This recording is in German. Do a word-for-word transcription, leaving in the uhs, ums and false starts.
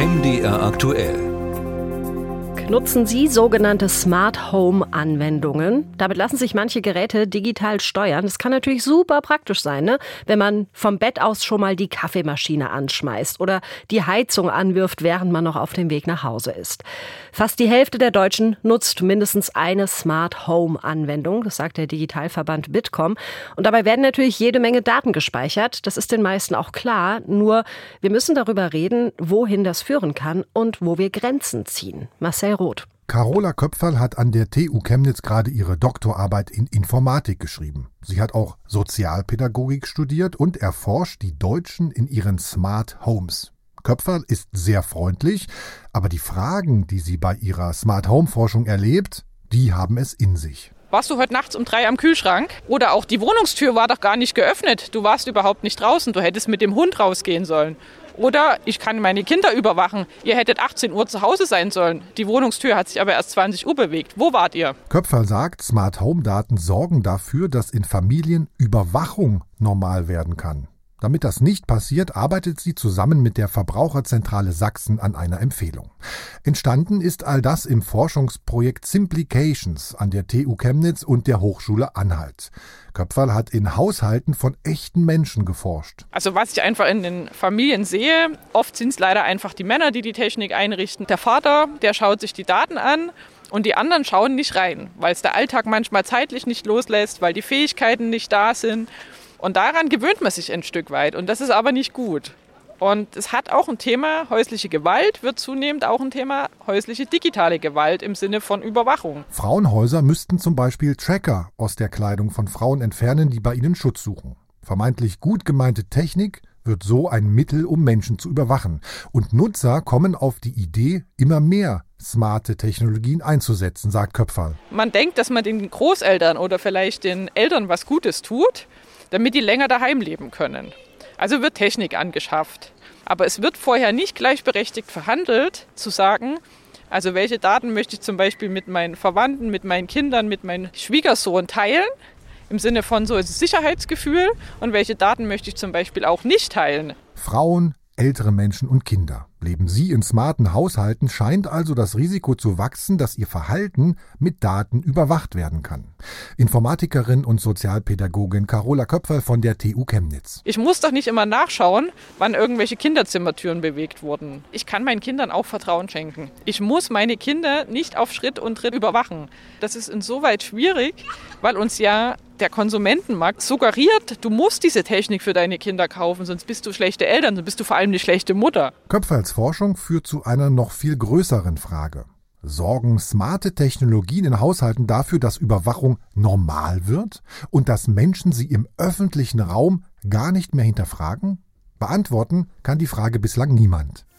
M D R aktuell. Nutzen Sie sogenannte Smart Home Anwendungen? Damit lassen sich manche Geräte digital steuern. Das kann natürlich super praktisch sein, ne? Wenn man vom Bett aus schon mal die Kaffeemaschine anschmeißt oder die Heizung anwirft, während man noch auf dem Weg nach Hause ist. Fast die Hälfte der Deutschen nutzt mindestens eine Smart Home Anwendung. Das sagt der Digitalverband Bitkom. Und dabei werden natürlich jede Menge Daten gespeichert. Das ist den meisten auch klar. Nur wir müssen darüber reden, wohin das führen kann und wo wir Grenzen ziehen. Marcel Roth. Carola Köpferl hat an der T U Chemnitz gerade ihre Doktorarbeit in Informatik geschrieben. Sie hat auch Sozialpädagogik studiert und erforscht die Deutschen in ihren Smart Homes. Köpferl ist sehr freundlich, aber die Fragen, die sie bei ihrer Smart Home Forschung erlebt, die haben es in sich. Warst du heute nachts um drei am Kühlschrank? Oder auch die Wohnungstür war doch gar nicht geöffnet. Du warst überhaupt nicht draußen. Du hättest mit dem Hund rausgehen sollen. Oder ich kann meine Kinder überwachen. Ihr hättet achtzehn Uhr zu Hause sein sollen. Die Wohnungstür hat sich aber erst zwanzig Uhr bewegt. Wo wart ihr? Köpferl sagt, Smart Home Daten sorgen dafür, dass in Familien Überwachung normal werden kann. Damit das nicht passiert, arbeitet sie zusammen mit der Verbraucherzentrale Sachsen an einer Empfehlung. Entstanden ist all das im Forschungsprojekt Simplications an der T U Chemnitz und der Hochschule Anhalt. Köpferl hat in Haushalten von echten Menschen geforscht. Also was ich einfach in den Familien sehe, oft sind es leider einfach die Männer, die die Technik einrichten. Der Vater, der schaut sich die Daten an. Und die anderen schauen nicht rein, weil es der Alltag manchmal zeitlich nicht loslässt, weil die Fähigkeiten nicht da sind. Und daran gewöhnt man sich ein Stück weit. Und das ist aber nicht gut. Und es hat auch ein Thema, häusliche Gewalt wird zunehmend auch ein Thema, häusliche digitale Gewalt im Sinne von Überwachung. Frauenhäuser müssten zum Beispiel Tracker aus der Kleidung von Frauen entfernen, die bei ihnen Schutz suchen. Vermeintlich gut gemeinte Technik wird so ein Mittel, um Menschen zu überwachen. Und Nutzer kommen auf die Idee, immer mehr smarte Technologien einzusetzen, sagt Köpferl. Man denkt, dass man den Großeltern oder vielleicht den Eltern was Gutes tut, damit die länger daheim leben können. Also wird Technik angeschafft. Aber es wird vorher nicht gleichberechtigt verhandelt, zu sagen, also welche Daten möchte ich zum Beispiel mit meinen Verwandten, mit meinen Kindern, mit meinem Schwiegersohn teilen, im Sinne von so Sicherheitsgefühl, und welche Daten möchte ich zum Beispiel auch nicht teilen. Frauen, ältere Menschen und Kinder. Leben sie in smarten Haushalten, scheint also das Risiko zu wachsen, dass ihr Verhalten mit Daten überwacht werden kann. Informatikerin und Sozialpädagogin Carola Köpferl von der T U Chemnitz. Ich muss doch nicht immer nachschauen, wann irgendwelche Kinderzimmertüren bewegt wurden. Ich kann meinen Kindern auch Vertrauen schenken. Ich muss meine Kinder nicht auf Schritt und Tritt überwachen. Das ist insoweit schwierig, weil uns ja der Konsumentenmarkt suggeriert, du musst diese Technik für deine Kinder kaufen, sonst bist du schlechte Eltern, sonst bist du vor allem eine schlechte Mutter. Köpferls Forschung führt zu einer noch viel größeren Frage. Sorgen smarte Technologien in Haushalten dafür, dass Überwachung normal wird und dass Menschen sie im öffentlichen Raum gar nicht mehr hinterfragen? Beantworten kann die Frage bislang niemand.